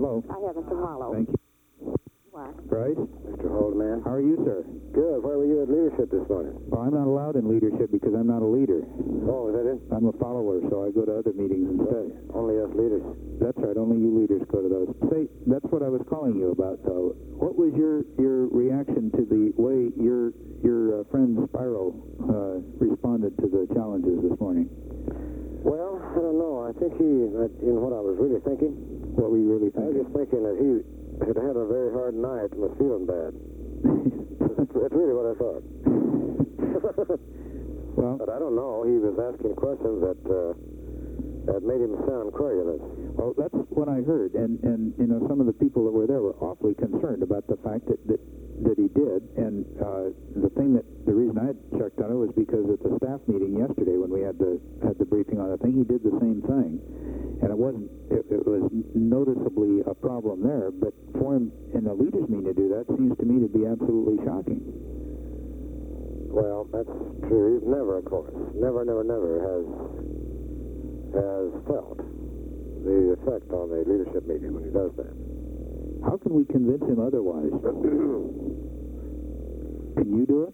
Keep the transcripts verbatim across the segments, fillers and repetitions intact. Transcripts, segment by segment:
Hello. I have Mister Marlowe. Thank you. Why? Bryce? Mister Holdman. How are you, sir? Good. Where were you at leadership this morning? Well, I'm not allowed in leadership because I'm not a leader. Oh, is that it? I'm a follower, so I go to other meetings instead. Only us leaders. That's right. Only you leaders go to those. Say, that's what I was calling you about, though. What was your your reaction to the way your your uh, friend Spyro uh, responded to the challenges this morning? Well, I don't know. I think he, in what I was really thinking. What were you really I was thinking? just thinking that he had had a very hard night and was feeling bad. That's really what I thought. Well, but I don't know. He was asking questions that uh, that made him sound querulous. well, that's what I heard, and and you know, some of the people that were there were awfully concerned about the fact that that, that he did, and uh, the thing that the reason I had checked on it was because at the staff meeting yesterday when we had the had the briefing on the thing, he did the same thing, and it wasn't it, it was noticeably a problem there, but for him in the leaders meeting to do that seems to me to be absolutely shocking. Well, that's true. He's never, of course, never, never, never has has felt the effect on the leadership meeting when he does that. How can we convince him otherwise? Can you do it?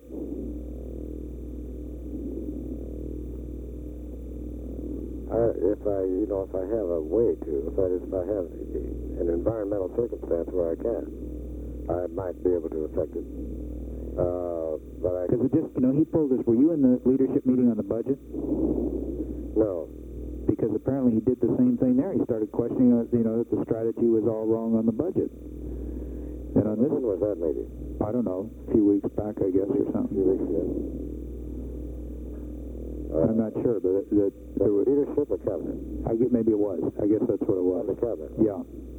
I, if I, you know, if I have a way to, if I, if I have an environmental circumstance where I can, I might be able to affect it. Uh, but I... Because it just, you know, he pulled us. Were you in the leadership meeting on the budget? No. Because apparently he did the same thing there. He started questioning, uh, you know, that the strategy was all wrong on the budget. And on this, When was that meeting? I don't know, a few weeks back, I guess, or A something. few weeks ago. Uh, I'm not sure, but that there was, leadership or cabinet? I get maybe it was. I guess that's what it On the was. cabinet. Yeah.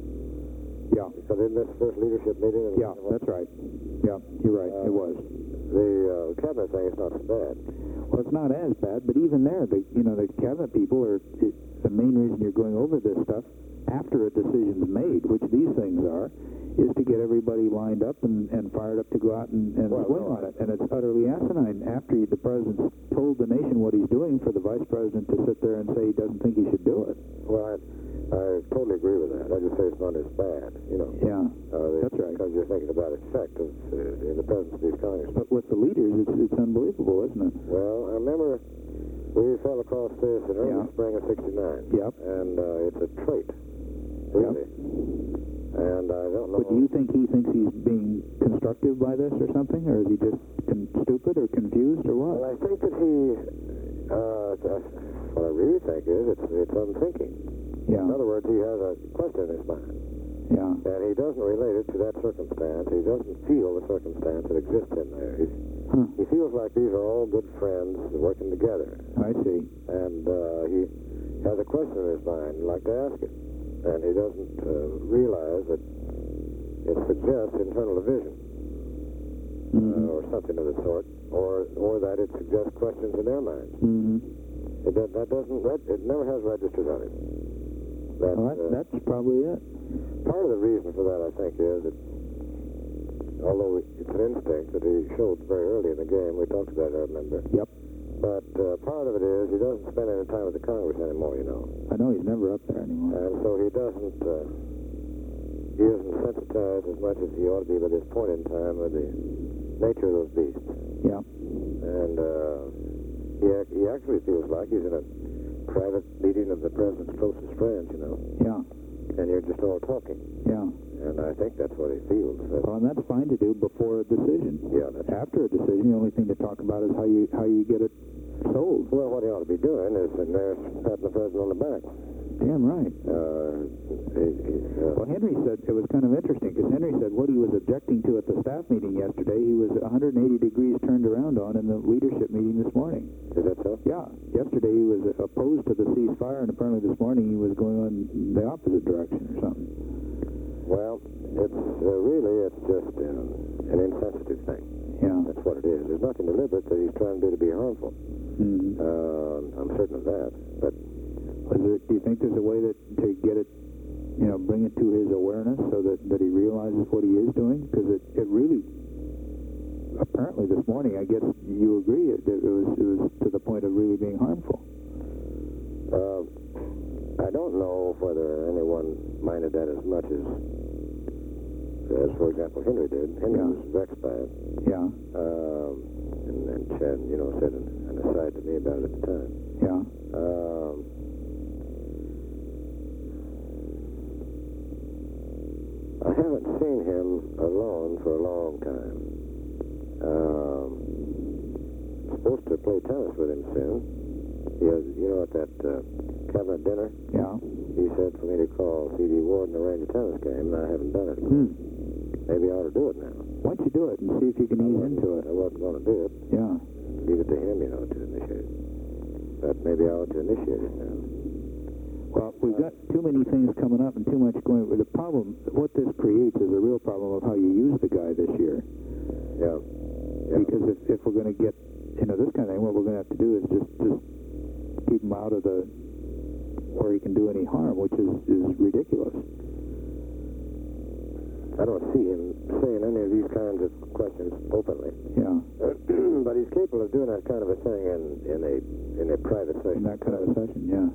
Yeah. So in this first leadership meeting... Yeah, that's right. Yeah, you're right. Uh, It was. The uh, cabinet thing is not so bad. Well, it's not as bad, but even there, the you know the cabinet people are it, the main reason you're going over this stuff after a decision's made, which these things are, is to get everybody lined up and, and fired up to go out and, and Well, swing no, on it. And it's utterly asinine after you, the president's told the nation what he's doing for the vice president to sit there and say he doesn't think he should do it. Well, I, I totally agree with that. I just say it's not as bad, you know. Yeah, Uh, that's right. Because you're thinking about effect of uh, in the presence of these congressmen. But with the leaders, it's, it's unbelievable, isn't it? Well, I remember we fell across this in early Yeah. spring of sixty-nine. Yep. And uh, it's a trait, really. And I don't know. But do you think he thinks he's being constructive by this or something? Or is he just con- stupid or confused or what? Well, I think that he, uh, what I really think is it's, it's unthinking. Yeah, In other words, he has a question in his mind. yeah. And he doesn't relate it to that circumstance. He doesn't feel the circumstance that exists in there. He's, Huh. he feels like these are all good friends working together. I see. And uh, he has a question in his mind, he'd like to ask it. And he doesn't uh, realize that it suggests internal division Mm-hmm. uh, or something of the sort, or or that it suggests questions in their minds. Mm-hmm. It, that, that doesn't, reg- it never has registered on him. That, Well, that, uh, that's probably it. part of the reason for that, I think, is that although it's an instinct that he showed very early in the game, we talked about it, I remember. Yep. But uh, part of it is he doesn't spend any time with the Congress anymore, you know. I know he's never up there anymore. And so he doesn't, uh, he isn't sensitized as much as he ought to be by this point in time with the nature of those beasts. Yeah. And uh, he, ac- he actually feels like he's in a private meeting of the president's closest friends, you know. Yeah. And you're just all talking. Yeah. And I think that's what he feels. That, Well, and that's fine to do before a decision. yeah, that's After a decision, the only thing to talk about is how you how you get it sold. Well, what he ought to be doing is sitting there patting the president on the back. Damn right. Uh, he, he, uh, Well, Henry said it was kind of interesting because Henry said what he was objecting to at the staff meeting yesterday, he was one hundred eighty degrees turned around on in the leadership meeting this morning. is that so? Yeah. Yesterday he was opposed to the ceasefire, and apparently this morning he was going on the opposite direction or something. Well, it's uh, really, it's just uh, an insensitive thing. Yeah. That's what it is. There's nothing deliberate that he's trying to do to be harmful. Mm-hmm. Uh, I'm certain of that. But Is there, do you think there's a way that to get it, you know, bring it to his awareness so that, that he realizes what he is doing? Because it, it really, apparently this morning, I guess you agree, it, it was it was to the point of really being harmful. uh, I don't know whether anyone minded that as much as, as for example, Henry did. Henry Yeah. was vexed by it. Yeah, Um, and, and Chad, you know, said an, an aside to me about it at the time. yeah. Um, I haven't seen him alone for a long time. Um, supposed to play tennis with him soon. He has, you know, at that uh, cabinet dinner, Yeah. he said for me to call C D Ward and arrange a tennis game, and I haven't done it. Hmm. Maybe I ought to do it now. Why don't you do it and see if you can ease into it? I wasn't going to do it. Yeah. Leave it to him, you know, to initiate it. But maybe I ought to initiate it now. Well, we've got too many things coming up and too much going. The problem, what this creates is a real problem of how you use the guy this year. Yeah. yeah. Because if, if we're going to get, you know, this kind of thing, what we're going to have to do is just, just keep him out of the, where he can do any harm, which is, is ridiculous. I don't see him saying any of these kinds of questions openly. Yeah. But he's capable of doing that kind of a thing in, in a in a private In session. that kind of a session, yeah.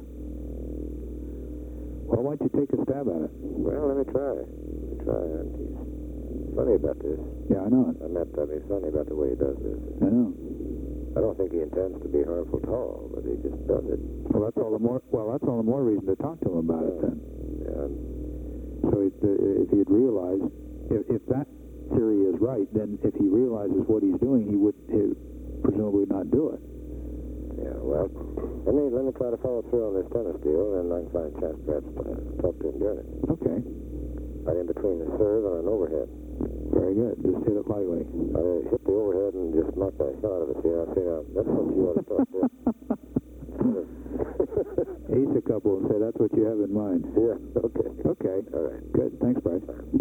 Well, why don't you take a stab at it? Well, let me try. Let me try. And he's funny about this. Yeah, I know it. I meant I mean, he's funny about the way he does this. I know. I don't think he intends to be harmful at all, but he just does it. Well, that's all the more. Well, that's all the more reason to talk to him about it then. Yeah. So it, uh, if he'd realized, if, if that theory is right, then if he realizes what he's doing, he would he presumably not do it. Yeah. Well, let me let me try to follow through on this tennis deal, and I can find a chance perhaps to talk to him during it. Okay. Right in between the serve and an overhead. Very good. Just hit it lightly. I hit the overhead and just knock the hell out of it. See, I see now. That's what you ought to start doing. Ace a couple and say that's what you have in mind. Yeah. Okay. Okay. All right. Good. Thanks, Bryce.